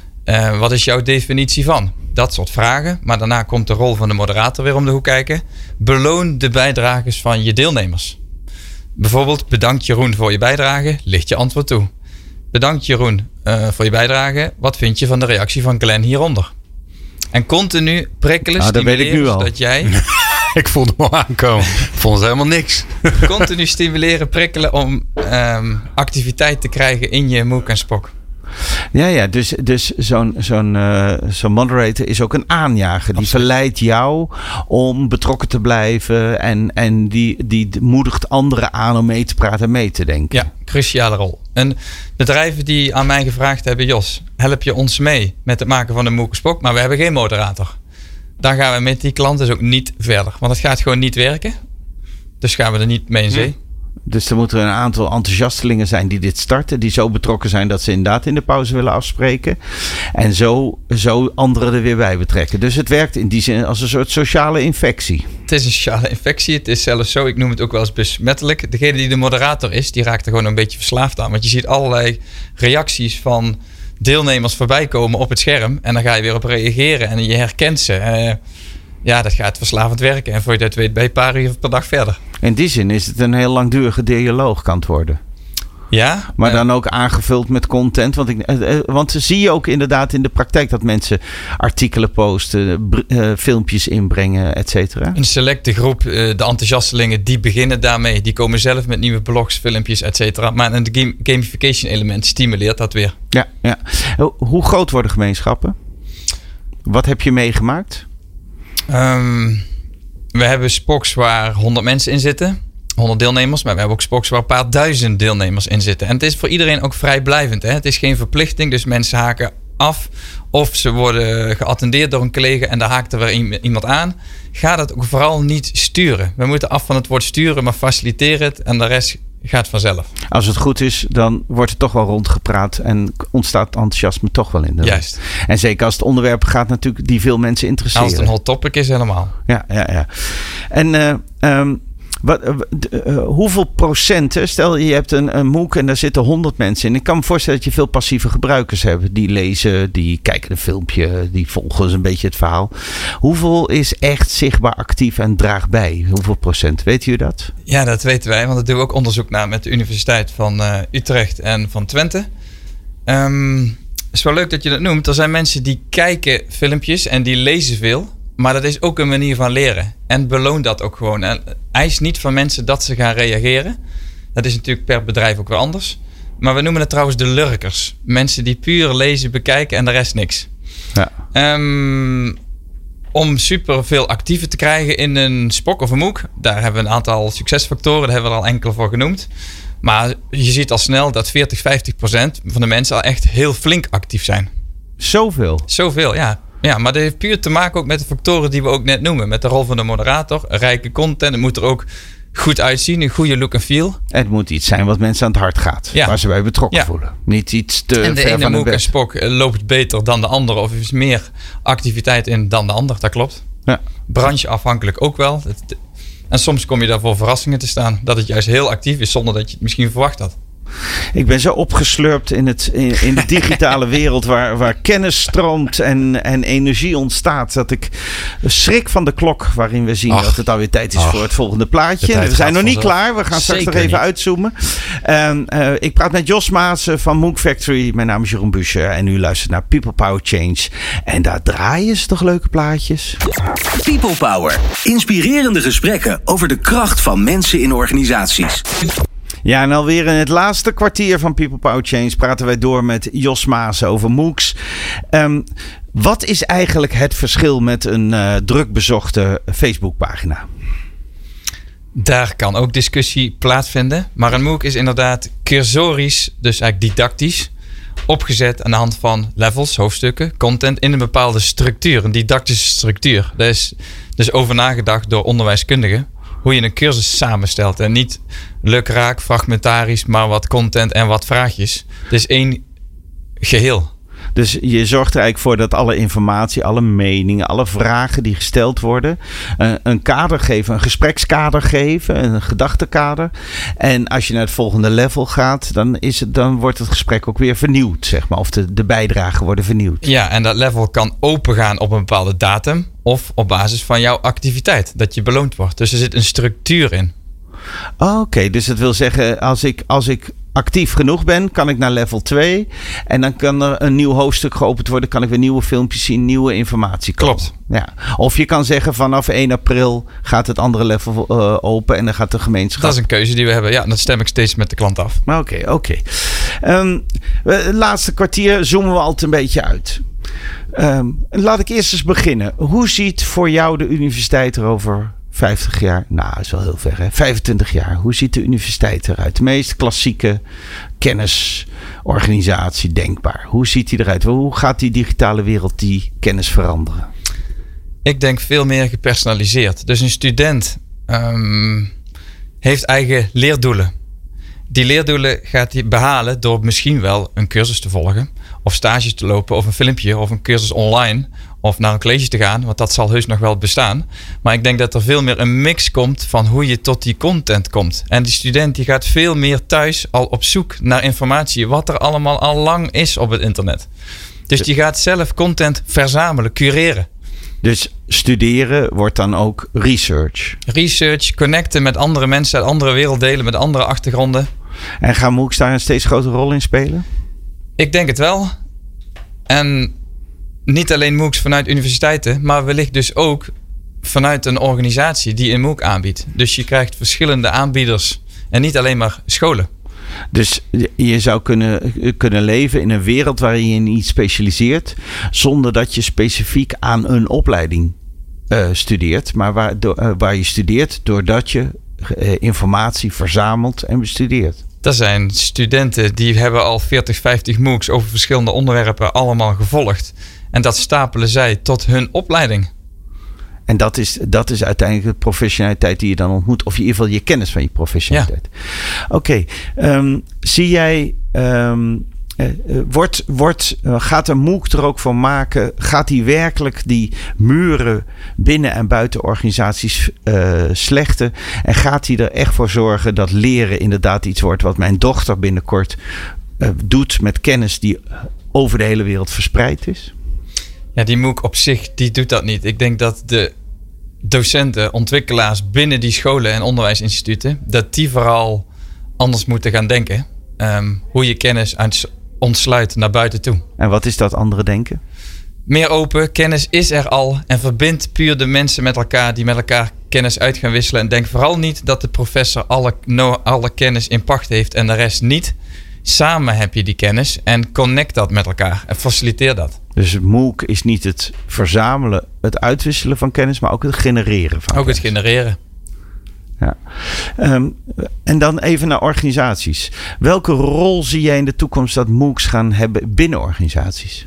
Uh, wat is jouw definitie van? Dat soort vragen. Maar daarna komt de rol van de moderator weer om de hoek kijken. Beloon de bijdragers van je deelnemers. Bijvoorbeeld, bedankt Jeroen voor je bijdrage. Licht je antwoord toe. Bedankt Jeroen uh, voor je bijdrage. Wat vind je van de reactie van Glenn hieronder? En continu prikkelen, nou, dat weet ik nu al. Zodat jij... Ik voelde hem al aankomen. Ik vond het helemaal niks. Continu stimuleren, prikkelen om um, activiteit te krijgen in je MOOC en Spock. Ja, ja, dus, dus zo'n, zo'n, uh, zo'n moderator is ook een aanjager. Die Absoluut. Verleidt jou om betrokken te blijven. En, en die, die moedigt anderen aan om mee te praten en mee te denken. Ja, cruciale rol. En bedrijven die aan mij gevraagd hebben... Jos, help je ons mee met het maken van een MOOC Spock? Maar we hebben geen moderator. Dan gaan we met die klant dus ook niet verder. Want het gaat gewoon niet werken. Dus gaan we er niet mee in zee. Hm. Dus er moeten een aantal enthousiastelingen zijn die dit starten. Die zo betrokken zijn dat ze inderdaad in de pauze willen afspreken. En zo, zo anderen er weer bij betrekken. Dus het werkt in die zin als een soort sociale infectie. Het is een sociale infectie. Het is zelfs zo, ik noem het ook wel eens besmettelijk. Degene die de moderator is, die raakt er gewoon een beetje verslaafd aan. Want je ziet allerlei reacties van deelnemers voorbij komen op het scherm. En dan ga je weer op reageren en je herkent ze. Uh, Ja, dat gaat verslavend werken. En voor je dat weet ben je een paar uur per dag verder. In die zin is het een heel langdurige dialoog kan het worden. Ja. Maar uh, dan ook aangevuld met content. Want, ik, uh, uh, want zie je ook inderdaad in de praktijk dat mensen artikelen posten, br- uh, filmpjes inbrengen, et cetera. Een selecte groep, uh, de enthousiastelingen, die beginnen daarmee. Die komen zelf met nieuwe blogs, filmpjes, et cetera. Maar een game, gamification element stimuleert dat weer. Ja, ja. Hoe groot worden gemeenschappen? Wat heb je meegemaakt? Um, we hebben Spocks waar honderd mensen in zitten. honderd deelnemers. Maar we hebben ook Spocks waar een paar duizend deelnemers in zitten. En het is voor iedereen ook vrijblijvend. Hè? Het is geen verplichting. Dus mensen haken af. Of ze worden geattendeerd door een collega. En daar haakt er weer iemand aan. Ga dat ook vooral niet sturen. We moeten af van het woord sturen. Maar faciliteer het. En de rest gaat vanzelf. Als het goed is, dan wordt het toch wel rondgepraat en ontstaat enthousiasme toch wel in de Juist. Rest. En zeker als het onderwerp gaat natuurlijk die veel mensen interesseren. Als het een hot topic is helemaal. Ja, ja, ja. En uh, um, wat, uh, uh, hoeveel procent, stel je hebt een, een MOOC en daar zitten honderd mensen in. Ik kan me voorstellen dat je veel passieve gebruikers hebt. Die lezen, die kijken een filmpje, die volgen dus een beetje het verhaal. Hoeveel is echt zichtbaar actief en draagt bij? Hoeveel procent? Weet u dat? Ja, dat weten wij, want daar doen we ook onderzoek naar met de Universiteit van uh, Utrecht en van Twente. Um, het is wel leuk dat je dat noemt. Er zijn mensen die kijken filmpjes en die lezen veel. Maar dat is ook een manier van leren. En beloon dat ook gewoon. En eis niet van mensen dat ze gaan reageren. Dat is natuurlijk per bedrijf ook weer anders. Maar we noemen het trouwens de lurkers. Mensen die puur lezen, bekijken en de rest niks. Ja. Um, om super veel actieven te krijgen in een Spock of een MOOC. Daar hebben we een aantal succesfactoren. Daar hebben we er al enkele voor genoemd. Maar je ziet al snel dat veertig, vijftig procent van de mensen al echt heel flink actief zijn. Zoveel? Zoveel, ja. Ja, maar dat heeft puur te maken ook met de factoren die we ook net noemen. Met de rol van de moderator, rijke content. Het moet er ook goed uitzien, een goede look en feel. Het moet iets zijn wat mensen aan het hart gaat. Ja. Waar ze bij betrokken ja. voelen. Niet iets te en de ver ene van MOOC de en Spock loopt beter dan de andere. Of is meer activiteit in dan de ander. Dat klopt. Ja. Brancheafhankelijk ook wel. En soms kom je daar voor verrassingen te staan. Dat het juist heel actief is zonder dat je het misschien verwacht had. Ik ben zo opgeslurpt in, het, in, in de digitale wereld waar, waar kennis stroomt en, en energie ontstaat. Dat ik schrik van de klok waarin we zien Ach. dat het alweer tijd is Ach. voor het volgende plaatje. We zijn nog niet klaar. We gaan straks nog even niet. uitzoomen. Um, uh, ik praat met Jos Maassen van MOOC Factory. Mijn naam is Jeroen Buescher en u luistert naar People Power Change. En daar draaien ze toch leuke plaatjes. People Power. Inspirerende gesprekken over de kracht van mensen in organisaties. Ja, en alweer in het laatste kwartier van People Power Change praten wij door met Jos Maassen over MOOCs. Um, wat is eigenlijk het verschil met een uh, druk bezochte Facebookpagina? Daar kan ook discussie plaatsvinden. Maar een MOOC is inderdaad cursorisch, dus eigenlijk didactisch, opgezet aan de hand van levels, hoofdstukken, content in een bepaalde structuur, een didactische structuur. Daar is dus over nagedacht door onderwijskundigen hoe je een cursus samenstelt. En niet lukraak, fragmentarisch, maar wat content en wat vraagjes. Het is één geheel. Dus je zorgt er eigenlijk voor dat alle informatie, alle meningen, alle vragen die gesteld worden, een, een kader geven, een gesprekskader geven, een gedachtenkader. En als je naar het volgende level gaat, dan, is het, dan wordt het gesprek ook weer vernieuwd, zeg maar. Of de, de bijdragen worden vernieuwd. Ja, en dat level kan opengaan op een bepaalde datum of op basis van jouw activiteit, dat je beloond wordt. Dus er zit een structuur in. Oké, okay, dus dat wil zeggen, als ik, als ik actief genoeg ben, kan ik naar level twee. En dan kan er een nieuw hoofdstuk geopend worden. Kan ik weer nieuwe filmpjes zien, nieuwe informatie komen. Klopt. Ja. Of je kan zeggen, vanaf één april gaat het andere level uh, open en dan gaat de gemeenschap. Dat is een keuze die we hebben. Ja, dat stem ik steeds met de klant af. Oké, okay, oké. Okay. Um, het laatste kwartier zoomen we altijd een beetje uit. Um, laat ik eerst eens beginnen. Hoe ziet voor jou de universiteit er over vijftig jaar, nou, dat is wel heel ver, hè? vijfentwintig jaar. Hoe ziet de universiteit eruit? De meest klassieke kennisorganisatie denkbaar. Hoe ziet die eruit? Hoe gaat die digitale wereld die kennis veranderen? Ik denk veel meer gepersonaliseerd. Dus een student um, heeft eigen leerdoelen. Die leerdoelen gaat hij behalen door misschien wel een cursus te volgen, of stages te lopen, of een filmpje, of een cursus online, of naar een college te gaan, want dat zal heus nog wel bestaan. Maar ik denk dat er veel meer een mix komt van hoe je tot die content komt. En die student die gaat veel meer thuis al op zoek naar informatie, wat er allemaal al lang is op het internet. Dus die gaat zelf content verzamelen, cureren. Dus studeren wordt dan ook research. Research, connecten met andere mensen uit andere werelddelen, met andere achtergronden. En gaan MOOCs daar een steeds grotere rol in spelen? Ik denk het wel. En niet alleen MOOCs vanuit universiteiten, maar wellicht dus ook vanuit een organisatie die een MOOC aanbiedt. Dus je krijgt verschillende aanbieders en niet alleen maar scholen. Dus je zou kunnen, kunnen leven in een wereld waarin je niet specialiseert, zonder dat je specifiek aan een opleiding uh, studeert, maar waar, do, uh, waar je studeert doordat je uh, informatie verzamelt en bestudeert. Er zijn studenten die hebben al veertig, vijftig MOOCs over verschillende onderwerpen allemaal gevolgd. En dat stapelen zij tot hun opleiding. En dat is, dat is uiteindelijk de professionaliteit die je dan ontmoet. Of in ieder geval je kennis van je professionaliteit. Ja. Oké, okay, um, zie jij... Um, uh, wordt, wordt, uh, gaat een MOOC er ook van maken? Gaat die werkelijk die muren binnen en buiten organisaties uh, slechten? En gaat die er echt voor zorgen dat leren inderdaad iets wordt wat mijn dochter binnenkort uh, doet met kennis die over de hele wereld verspreid is? Ja, die MOOC op zich, die doet dat niet. Ik denk dat de docenten, ontwikkelaars binnen die scholen en onderwijsinstituten, dat die vooral anders moeten gaan denken. Um, hoe je kennis ontsluit naar buiten toe. En wat is dat andere denken? Meer open, kennis is er al en verbindt puur de mensen met elkaar die met elkaar kennis uit gaan wisselen. En denk vooral niet dat de professor alle, no, alle kennis in pacht heeft en de rest niet. Samen heb je die kennis en connect dat met elkaar en faciliteer dat. Dus het MOOC is niet het verzamelen, het uitwisselen van kennis, maar ook het genereren van Ook kennis. het genereren. Ja. Um, en dan even naar organisaties. Welke rol zie jij in de toekomst dat MOOCs gaan hebben binnen organisaties?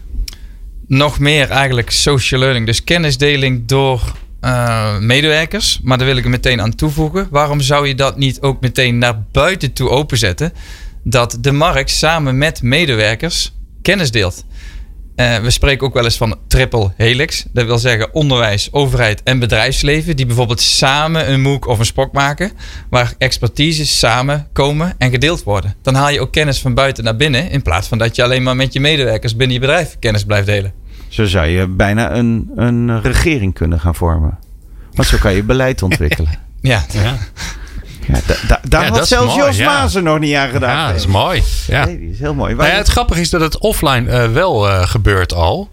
Nog meer eigenlijk social learning. Dus kennisdeling door uh, medewerkers. Maar daar wil ik er meteen aan toevoegen. Waarom zou je dat niet ook meteen naar buiten toe openzetten? Dat de markt samen met medewerkers kennis deelt. Uh, we spreken ook wel eens van triple helix. Dat wil zeggen onderwijs, overheid en bedrijfsleven. Die bijvoorbeeld samen een MOOC of een spok maken. Waar expertises samen komen en gedeeld worden. Dan haal je ook kennis van buiten naar binnen. In plaats van dat je alleen maar met je medewerkers binnen je bedrijf kennis blijft delen. Zo zou je bijna een, een regering kunnen gaan vormen. Want zo kan je beleid ontwikkelen. ja. ja. Ja, da, da, daar ja, had zelfs mooi, Jos ja. Maassen nog niet aan gedaan. Ja, dat is mooi. Ja. Nee, die is heel mooi. Nou ja, het grappige is dat het offline uh, wel uh, gebeurt al.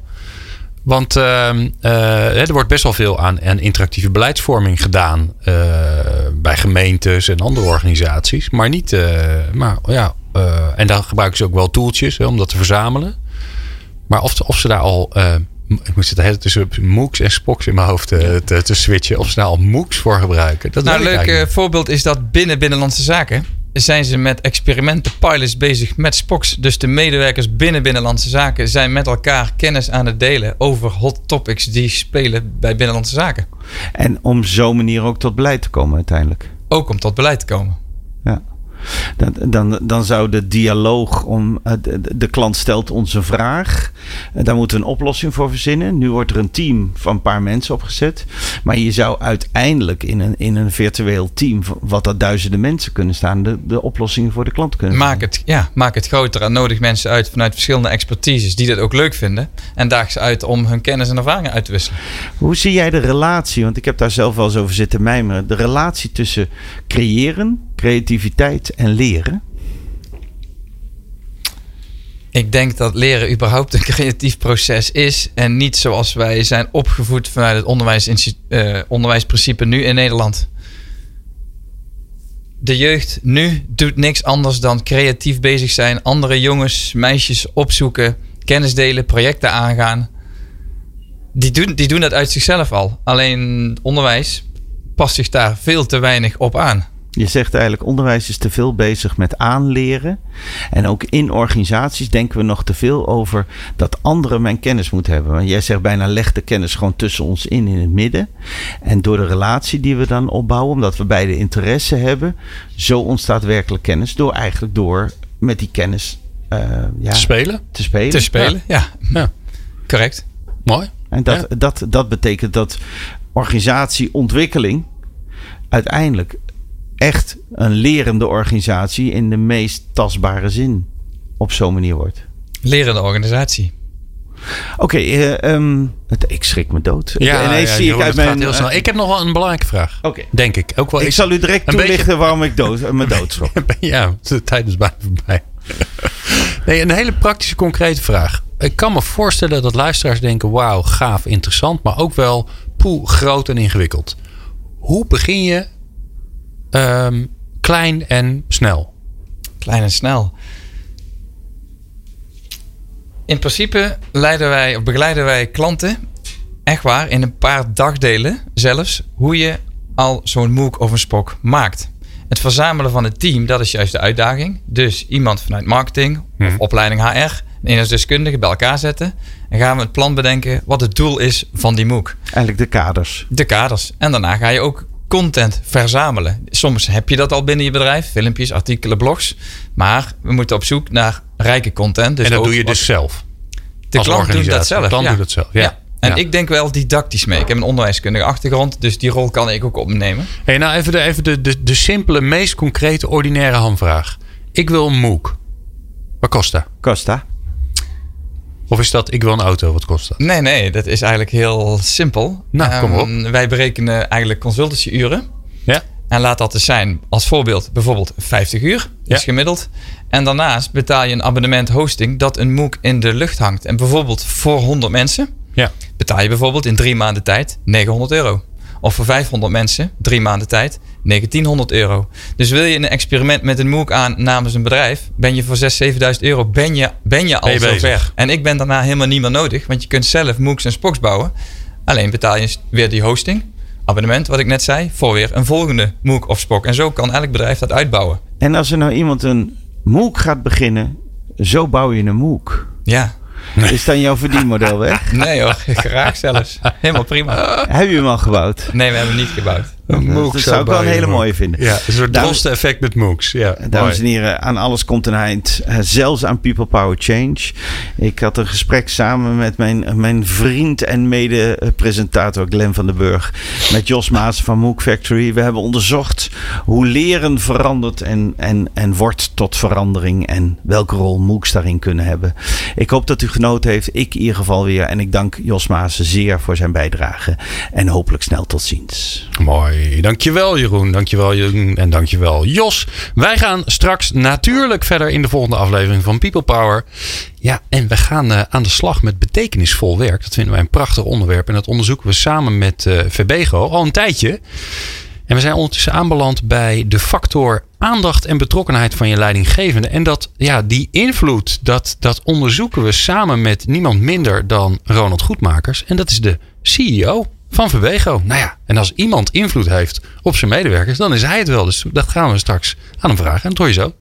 Want uh, uh, er wordt best wel veel aan, aan interactieve beleidsvorming gedaan. Uh, bij gemeentes en andere organisaties. Maar niet... Uh, maar ja, uh, en dan gebruiken ze ook wel tooltjes hè, om dat te verzamelen. Maar of, of ze daar al... Uh, ik moet zitten hele tussen MOOCs en Spoks in mijn hoofd te, te, te switchen. Of ze daar al MOOCs voor gebruiken. Dat nou, een leuk uh, voorbeeld is dat binnen Binnenlandse Zaken... zijn ze met experimenten, pilots bezig met Spoks. Dus de medewerkers binnen Binnenlandse Zaken... zijn met elkaar kennis aan het delen... over hot topics die spelen bij Binnenlandse Zaken. En om zo'n manier ook tot beleid te komen uiteindelijk. Ook om tot beleid te komen. Ja. Dan, dan, dan zou de dialoog om de, de klant stelt ons een vraag. Daar moeten we een oplossing voor verzinnen. Nu wordt er een team van een paar mensen opgezet. Maar je zou uiteindelijk in een, in een virtueel team, wat dat duizenden mensen kunnen staan, de, de oplossingen voor de klant kunnen maak het, ja, maak het groter en nodig mensen uit vanuit verschillende expertises die dat ook leuk vinden. En daag ze uit om hun kennis en ervaringen uit te wisselen. Hoe zie jij de relatie? Want ik heb daar zelf wel eens over zitten mijmeren. De relatie tussen creëren, creativiteit en leren? Ik denk dat leren überhaupt een creatief proces is. En niet zoals wij zijn opgevoed vanuit het onderwijs, uh, onderwijsprincipe nu in Nederland. De jeugd nu doet niks anders dan creatief bezig zijn. Andere jongens, meisjes opzoeken, kennis delen, projecten aangaan. Die doen, die doen dat uit zichzelf al. Alleen onderwijs past zich daar veel te weinig op aan. Je zegt eigenlijk, onderwijs is te veel bezig met aanleren. En ook in organisaties denken we nog te veel over dat anderen mijn kennis moeten hebben. Want jij zegt bijna, leg de kennis gewoon tussen ons in, in het midden. En door de relatie die we dan opbouwen, omdat we beide interesse hebben, zo ontstaat werkelijk kennis. Door eigenlijk door met die kennis uh, ja, te spelen. Te spelen, te spelen ja. ja. ja. Correct. Mooi. En dat, ja. dat, dat betekent dat organisatieontwikkeling uiteindelijk echt een lerende organisatie in de meest tastbare zin op zo'n manier wordt. Lerende organisatie. Oké, okay, uh, um, ik schrik me dood. Ja, ineens ja, zie ik uit mijn... Heel snel. Ik heb nog wel een belangrijke vraag. Okay. Denk ik. Ook wel ik iets, zal u direct toelichten beetje, waarom ik dood, me doodschrok. Ja, de tijd is bijna voorbij. Nee, een hele praktische, concrete vraag. Ik kan me voorstellen dat luisteraars denken, wauw, gaaf, interessant, maar ook wel poeh, groot en ingewikkeld. Hoe begin je um, klein en snel? Klein en snel. In principe leiden wij, of begeleiden wij klanten, echt waar, in een paar dagdelen zelfs, hoe je al zo'n MOOC of een Spok maakt. Het verzamelen van het team, dat is juist de uitdaging. Dus iemand vanuit marketing hmm. of opleiding H R, een inhoudsdeskundige bij elkaar zetten. En gaan we het plan bedenken wat het doel is van die MOOC. Eigenlijk de kaders. De kaders. En daarna ga je ook content verzamelen. Soms heb je dat al binnen je bedrijf. Filmpjes, artikelen, blogs. Maar we moeten op zoek naar rijke content. Dus en dat ook doe je dus zelf? De klant doet dat zelf. De klant ja. doet dat zelf, ja. ja. En ja. ik denk wel didactisch mee. Ik heb een onderwijskundige achtergrond. Dus die rol kan ik ook opnemen. Hey, nou even, de, even de, de, de simpele, meest concrete, ordinaire hamvraag. Ik wil een MOOC. Wat kost dat? Kost dat? Of is dat, ik wil een auto, wat kost dat? Nee, nee, dat is eigenlijk heel simpel. Nou, kom op. Um, wij berekenen eigenlijk consultancyuren. Ja. En laat dat dus zijn, als voorbeeld, bijvoorbeeld vijftig uur. Dat ja. is gemiddeld. En daarnaast betaal je een abonnement hosting dat een MOOC in de lucht hangt. En bijvoorbeeld voor honderd mensen ja. betaal je bijvoorbeeld in drie maanden tijd negenhonderd euro. Of voor vijfhonderd mensen, drie maanden tijd, negentienhonderd euro. Dus wil je een experiment met een MOOC aan namens een bedrijf, ben je voor zesduizend, zevenduizend euro, ben je, ben je al zover. En ik ben daarna helemaal niet meer nodig, want je kunt zelf MOOCs en Spoks bouwen. Alleen betaal je weer die hosting, abonnement, wat ik net zei, voor weer een volgende MOOC of Spok. En zo kan elk bedrijf dat uitbouwen. En als er nou iemand een MOOC gaat beginnen, zo bouw je een MOOC. Ja. Nee. Is dan jouw verdienmodel weg? Nee hoor, graag zelfs. Helemaal prima. Heb je hem al gebouwd? Nee, we hebben hem niet gebouwd. Een MOOC dat zou ik wel een hele mooie vinden. Ja, een soort Drosten-effect met MOOCs. Ja, dames en heren, aan alles komt een eind. Zelfs aan People Power Change. Ik had een gesprek samen met mijn, mijn vriend en mede-presentator Glenn van den Burg. Met Jos Maas van MOOC Factory. We hebben onderzocht hoe leren verandert en, en, en wordt tot verandering. En welke rol MOOCs daarin kunnen hebben. Ik hoop dat u genoten heeft. Ik in ieder geval weer. En ik dank Jos Maas zeer voor zijn bijdrage. En hopelijk snel tot ziens. Mooi. Dankjewel Jeroen, dankjewel Jeroen en dankjewel Jos. Wij gaan straks natuurlijk verder in de volgende aflevering van People Power. Ja, en we gaan uh, aan de slag met betekenisvol werk. Dat vinden wij een prachtig onderwerp en dat onderzoeken we samen met uh, Verbego al een tijdje. En we zijn ondertussen aanbeland bij de factor aandacht en betrokkenheid van je leidinggevende. En dat, ja, die invloed, dat, dat onderzoeken we samen met niemand minder dan Ronald Goedmakers. En dat is de C E O van Verbego. Nou ja, en als iemand invloed heeft op zijn medewerkers, dan is hij het wel. Dus dat gaan we straks aan hem vragen. En dat hoor je zo.